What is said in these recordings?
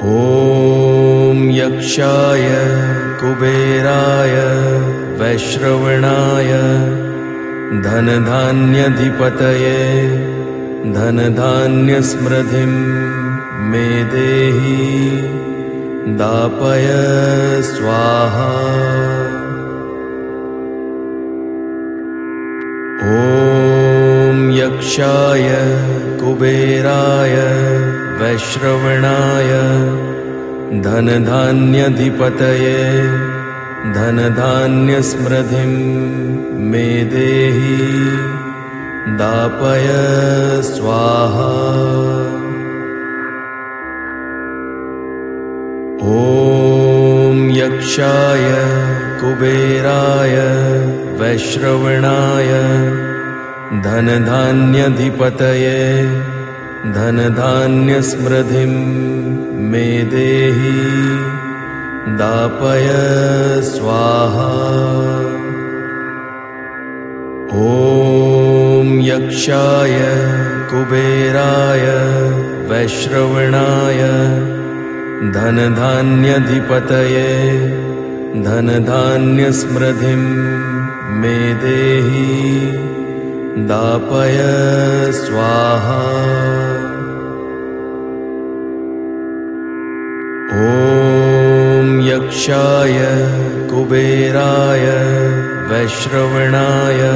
ॐ यक्षाय कुबेराय वैश्रवणाय धनधान्यधिपतये धनधान्यस्मृतिं मे देहि दापय स्वाहा। ॐ यक्षाय कुबेराय वैश्रवणाय धनधान्यधिपतये धनधान्यस्मृतिं मे देहि दापय स्वाहा। ॐ यक्षाय कुबेराय वैश्रवणाय धनधान्यधिपतये धनधान्यस्मृतिं मे देहि दापय स्वाहा। ॐ यक्षाय कुबेराय वैश्रवणाय धनधान्यधिपतये धनधान्यस्मृतिं मे देहि दापय स्वाहा। ॐ यक्षाय कुबेराय वैश्रवणाय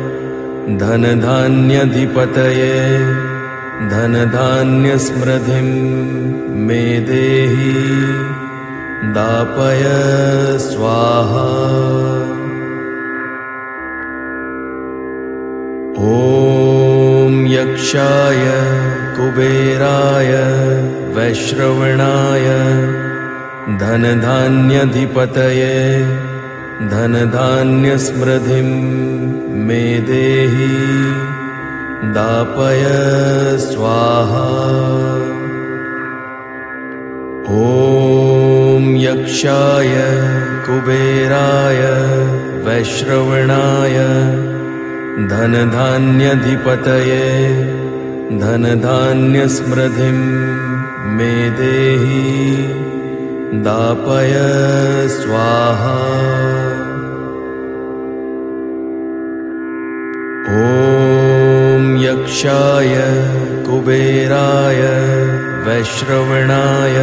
धनधान्यधिपतये धनधान्यस्मृतिं मे देहि दापय स्वाहा। ॐ यक्षाय कुबेराय वैश्रवणाय धनधान्यधिपतये धनधान्यस्मृतिं मे देहि दापय स्वाहा। ॐ यक्षाय कुबेराय वैश्रवणाय धनधान्यधिपतये धनधान्यस्मृतिं मे देहि दापय स्वाहा। ॐ यक्षाय कुबेराय वैश्रवणाय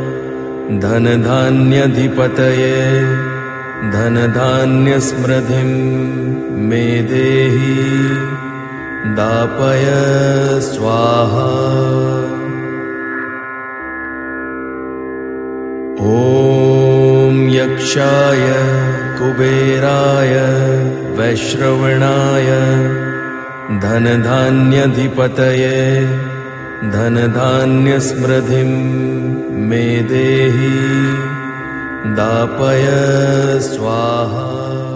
धनधान्यधिपतये धनधान्यस्मृतिं मे देहि दापय स्वाहा। ॐ यक्षाय कुबेराय वैश्रवणाय धनधान्यधिपतये धनधान्यस्मृतिं मे देहि दापय स्वाहा।